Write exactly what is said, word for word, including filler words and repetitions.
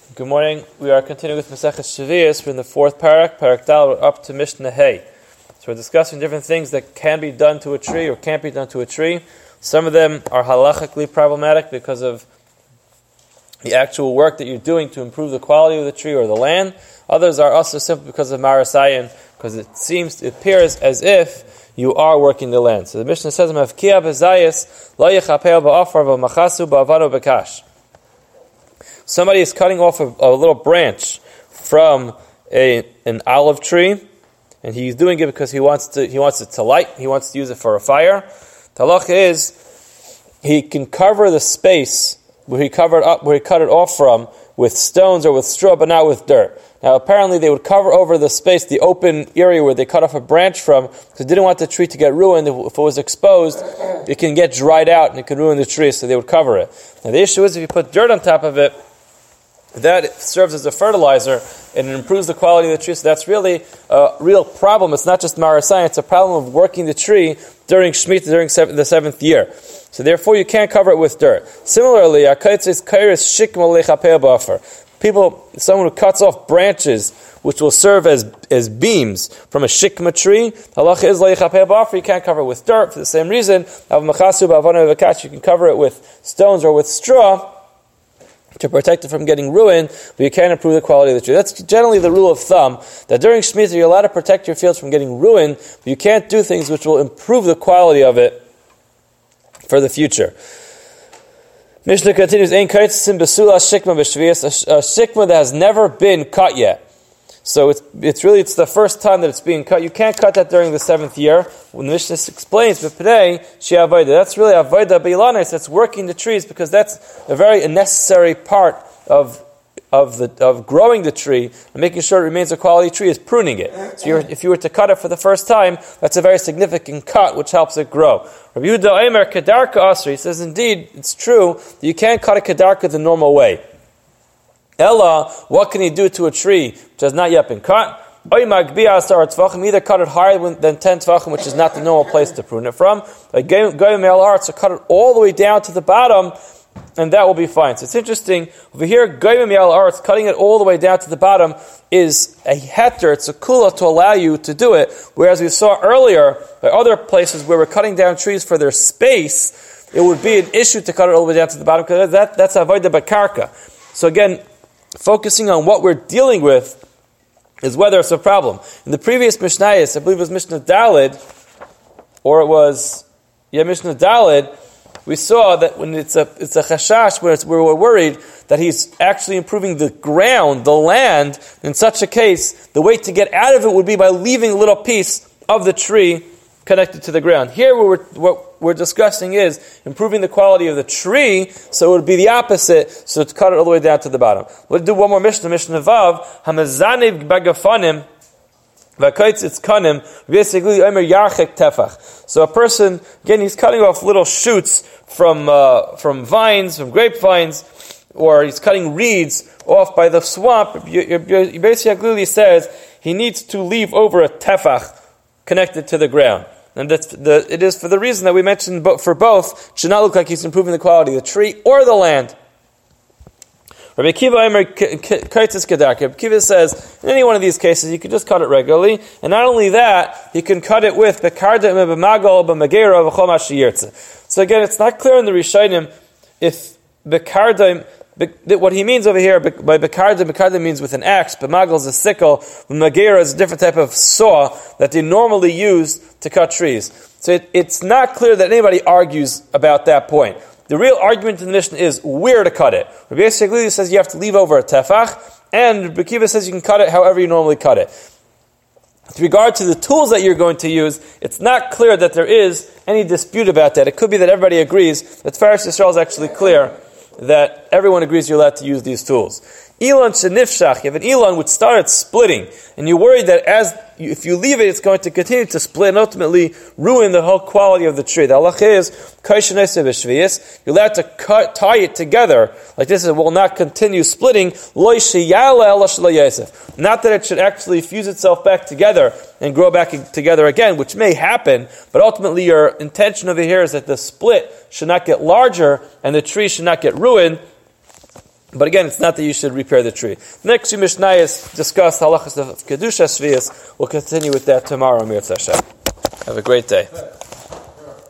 Good morning. We are continuing with Maseches Shavuos. We're in the fourth parak, parak Dal. We're up to Mishnah Hay. So we're discussing different things that can be done to a tree or can't be done to a tree. Some of them are halachically problematic because of the actual work that you're doing to improve the quality of the tree or the land. Others are also simply because of marasayan, because it seems, it appears as if you are working the land. So the Mishnah says, "Mafkia b'zayis lo yechapel ba'afar v'machasu ba'avano b'kash." Somebody is cutting off a, a little branch from a an olive tree, and he's doing it because he wants to. He wants it to light. He wants to use it for a fire. The halacha is he can cover the space where he covered up, where he cut it off from, with stones or with straw, but not with dirt. Now, apparently, they would cover over the space, the open area where they cut off a branch from, because they didn't want the tree to get ruined. If it was exposed, it can get dried out and it can ruin the tree, so they would cover it. Now, the issue is if you put dirt on top of it, that serves as a fertilizer and it improves the quality of the tree. So that's really a real problem. It's not just marasai, it's a problem of working the tree during Shemitah, during seven, the seventh year. So therefore you can't cover it with dirt. Similarly, people, someone who cuts off branches which will serve as, as beams from a shikma tree, halacha is leichapeh ba'afar, you can't cover it with dirt for the same reason. You can cover it with stones or with straw to protect it from getting ruined, but you can't improve the quality of the tree. That's generally the rule of thumb, that during Shemitah you're allowed to protect your fields from getting ruined, but you can't do things which will improve the quality of it for the future. Mishnah continues, Ein kaitzim besula shikma b'shvius, a shikma that has never been cut yet. So it's it's really it's the first time that it's being cut. You can't cut that during the seventh year. When the Mishnah explains, but today she avoida. That's really avoida beilanis. That's working the trees because that's a very necessary part of of the of growing the tree and making sure it remains a quality tree is pruning it. So you're, if you were to cut it for the first time, that's a very significant cut which helps it grow. Rabbi Yehuda Omer kedarka asri. He says indeed it's true that you can't cut a kedarka the normal way. Ella, what can you do to a tree which has not yet been cut? Either cut it higher than ten tvachim, which is not the normal place to prune it from. So cut it all the way down to the bottom, and that will be fine. So it's interesting, over here, cutting it all the way down to the bottom is a heter, it's a kula to allow you to do it, whereas we saw earlier, by other places where we're cutting down trees for their space, it would be an issue to cut it all the way down to the bottom, because that, that's avodah b'karka. So again, focusing on what we're dealing with is whether it's a problem. In the previous Mishnayos, I believe it was Mishnah Daled, or it was, yeah, Mishnah Daled, we saw that when it's a it's a chashash, where, it's, where we're worried that he's actually improving the ground, the land, in such a case, the way to get out of it would be by leaving a little piece of the tree connected to the ground. Here, what we're, what we're discussing is improving the quality of the tree, so it would be the opposite, so to cut it all the way down to the bottom. We'll do one more Mishnah, Mishnah Vav, Hamazaniv bagafanim, v'kaitz it's kanim, v'yesegli omer yarchek tefach. So a person, again, he's cutting off little shoots from uh, from vines, from grapevines, or he's cutting reeds off by the swamp. Basically says he needs to leave over a tefach connected to the ground. And that's the, it is for the reason that we mentioned for both, should not look like he's improving the quality of the tree or the land. Rabbi Akiva Omer kaitzis kedarka. Rabbi Akiva says, in any one of these cases, you can just cut it regularly, and not only that, you can cut it with bekarda b'magal b'magera v'chol ma sheyirtze. So again, it's not clear in the Rishonim if bekarda, what he means over here by bekarda, bekarda means with an axe, b'magal is a sickle, b'magera is a different type of saw that they normally use to cut trees. So it, it's not clear that anybody argues about that point. The real argument in the Mishnah is where to cut it. Rabbi Yossi says you have to leave over a tefach, and Rabbi Akiva says you can cut it however you normally cut it. With regard to the tools that you're going to use, it's not clear that there is any dispute about that. It could be that everybody agrees that Faris Yisrael is actually clear that everyone agrees you're allowed to use these tools. Elon shenifshach, you have an elon which started splitting, and you're worried that as if you leave it, it's going to continue to split and ultimately ruin the whole quality of the tree. The halacha is, you're allowed to cut, tie it together like this. It will not continue splitting. Not that it should actually fuse itself back together and grow back together again, which may happen, but ultimately your intention over here is that the split should not get larger and the tree should not get ruined. But again, it's not that you should repair the tree. Next few Mishnayos discuss halachas of Kedusha Shvius. We'll continue with that tomorrow, Mir Hashem. Have a great day.